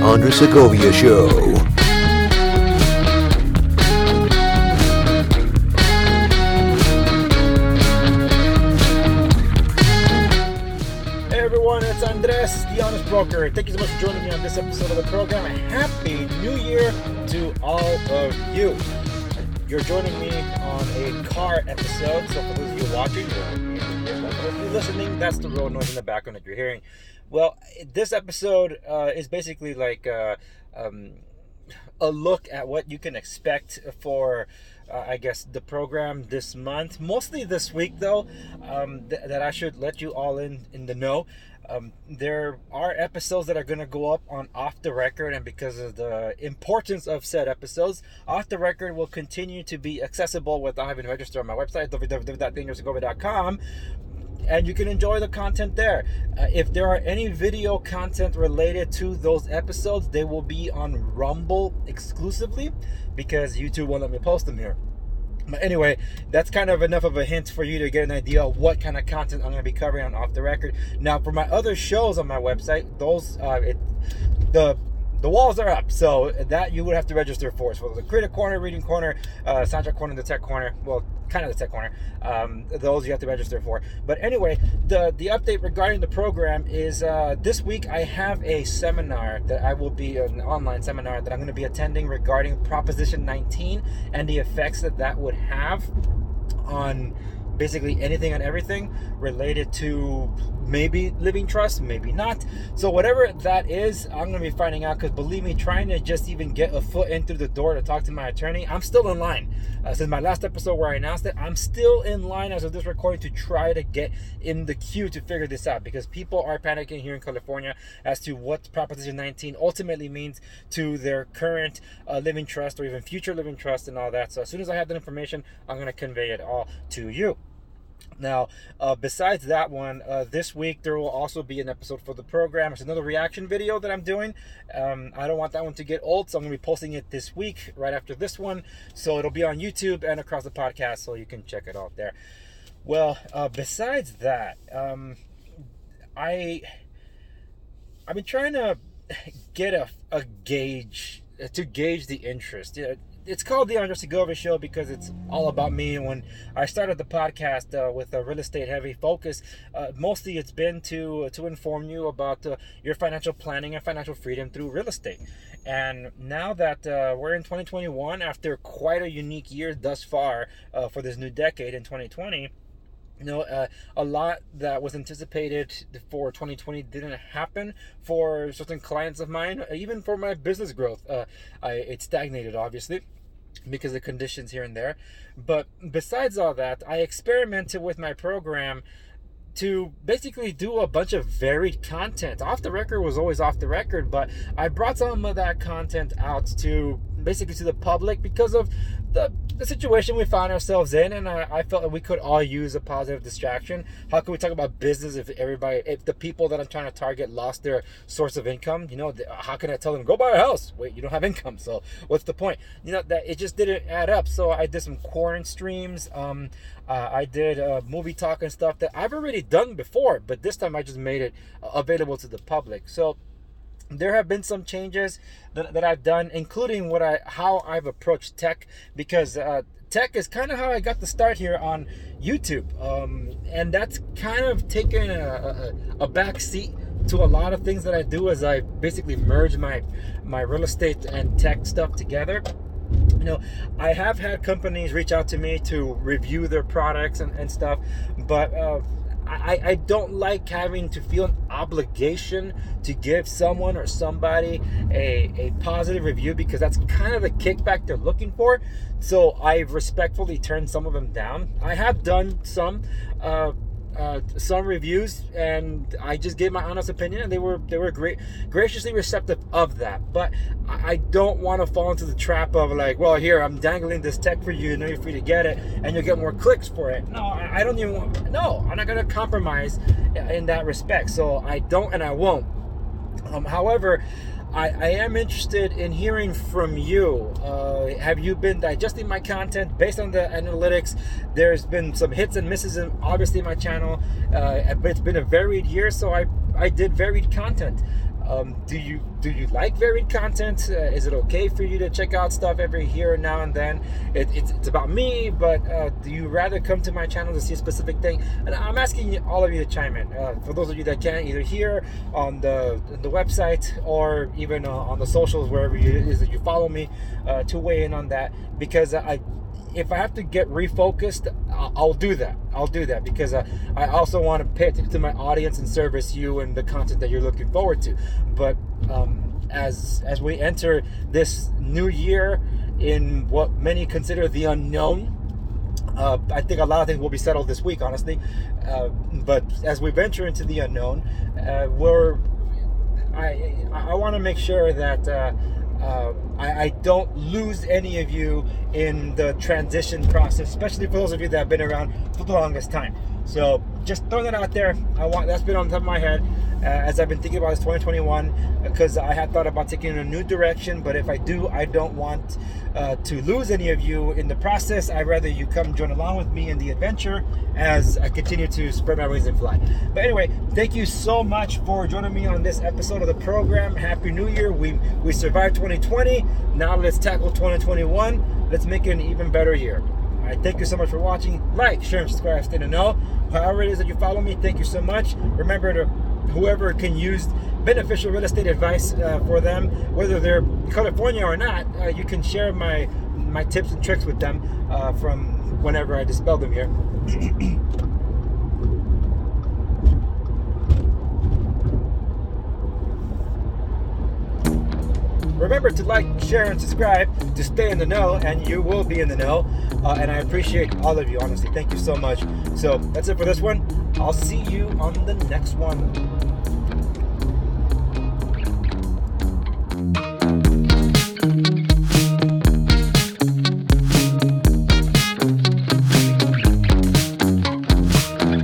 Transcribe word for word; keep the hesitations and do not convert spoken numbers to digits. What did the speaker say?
Andres Segovia Show. Hey everyone, it's Andres, the Honest Broker. Thank you so much for joining me on this episode of the program. And Happy New Year to all of you. You're joining me on a car episode, so for those of you watching, or for those of you listening, that's the road noise in the background that you're hearing. Well, this episode uh, is basically like uh, um, a look at what you can expect for, uh, I guess, the program this month. Mostly this week, though, um, th- that I should let you all in, in the know. Um, there are episodes that are going to go up on Off the Record, and because of the importance of said episodes, Off the Record will continue to be accessible without having to register on my website, w w w dot daniel segovia dot com, and you can enjoy the content there. Uh, if there are any video content related to those episodes, they will be on Rumble exclusively because YouTube won't let me post them here. But anyway, that's kind of enough of a hint for you to get an idea of what kind of content I'm going to be covering on Off the Record. Now, for my other shows on my website, those uh, it, the the walls are up, so that you would have to register for. So the Creative Corner, Reading Corner, uh, Soundtrack Corner, the Tech Corner, well, kind of the Tech Corner, um, those you have to register for. But anyway, the the update regarding the program is uh, this week I have a seminar that I will be, an online seminar that I'm going to be attending regarding Proposition nineteen and the effects that that would have on basically anything and everything related to maybe living trust, maybe not. So whatever that is, I'm going to be finding out, because believe me, trying to just even get a foot in through the door to talk to my attorney, I'm still in line. Uh, since my last episode where I announced it, I'm still in line as of this recording to try to get in the queue to figure this out, because people are panicking here in California as to what Proposition nineteen ultimately means to their current uh, living trust or even future living trust and all that. So as soon as I have that information, I'm going to convey it all to you. Now, uh, besides that one, uh, this week there will also be an episode for the program. It's another reaction video that I'm doing. Um, I don't want that one to get old, so I'm going to be posting it this week, right after this one. So it'll be on YouTube and across the podcast, so you can check it out there. Well, uh, besides that, um, I, I've been trying to get a, a gauge, to gauge the interest. You know, it's called the Andres Segovia Show because it's all about me. And when I started the podcast uh, with a real estate heavy focus, uh, mostly it's been to to inform you about uh, your financial planning and financial freedom through real estate. And now that uh, we're in twenty twenty-one, after quite a unique year thus far uh, for this new decade in twenty twenty, you know, uh, a lot that was anticipated for twenty twenty didn't happen for certain clients of mine. Even for my business growth, uh, I, it stagnated, obviously, because of conditions here and there. But besides all that, I experimented with my program to basically do a bunch of varied content. Off the Record was always off the record, but I brought some of that content out to basically to the public because of the, the situation we found ourselves in, and I, I felt that we could all use a positive distraction. How can we talk about business if everybody, if the people that I'm trying to target lost their source of income? You know, how can I tell them, go buy a house? Wait, you don't have income, so what's the point? You know, that it just didn't add up. So I did some quarantine streams. Um, uh, I did uh, movie talk and stuff that I've already done before, but this time I just made it available to the public. So there have been some changes that, that I've done, including what I how I've approached tech, because uh, tech is kind of how I got the start here on YouTube, um, and that's kind of taken a, a, a back seat to a lot of things that I do as I basically merge my my real estate and tech stuff together. You know, I have had companies reach out to me to review their products and, and stuff, but uh, I, I don't like having to feel an obligation to give someone or somebody a, a positive review, because that's kind of the kickback they're looking for. So I've respectfully turned some of them down. I have done some uh, uh, some reviews, and I just gave my honest opinion, and they were they were great, graciously receptive of that. But I don't want to fall into the trap of like, well, here, I'm dangling this tech for you, you know, you're free to get it, and you'll get more clicks for it. No, I don't even want, no, I'm not going to compromise in that respect. So I don't, and I won't. Um, however, I, I am interested in hearing from you. Uh, have you been digesting my content based on the analytics? There's been some hits and misses, in, obviously, my channel. Uh, but it's been a varied year, so I, I did varied content. Um, do you do you like varied content? Uh, is it okay for you to check out stuff every here and now and then? It, it's, it's about me, but uh, do you rather come to my channel to see a specific thing? And I'm asking all of you to chime in. Uh, for those of you that can, either here on the the website or even uh, on the socials, wherever it is that you follow me, uh, to weigh in on that. Because I, if I have to get refocused, I'll, I'll do that. I'll do that because uh, I also want to pay attention to my audience and service you and the content that you're looking forward to. But um, as as we enter this new year in what many consider the unknown, uh, I think a lot of things will be settled this week, honestly. Uh, but as we venture into the unknown, uh, we're I I want to make sure that. Uh, Uh, I, I don't lose any of you in the transition process, especially for those of you that have been around for the longest time. So just throwing that out there. I want that's been on top of my head uh, as I've been thinking about this twenty twenty-one, because I had thought about taking a new direction. But if I do, I don't want uh, to lose any of you in the process. I'd rather you come join along with me in the adventure as I continue to spread my wings and fly. But anyway, thank you so much for joining me on this episode of the program. Happy New Year. We we survived twenty twenty. Now let's tackle twenty twenty-one. Let's make it an even better year. All right, thank you so much for watching. Like, share, and subscribe, stay to know. However it is that you follow me, thank you so much. Remember to whoever can use beneficial real estate advice uh, for them, whether they're California or not, uh, you can share my my tips and tricks with them uh, from whenever I dispel them here. Remember to like, share, and subscribe to stay in the know, and you will be in the know. Uh, and I appreciate all of you, honestly. Thank you so much. So that's it for this one. I'll see you on the next one.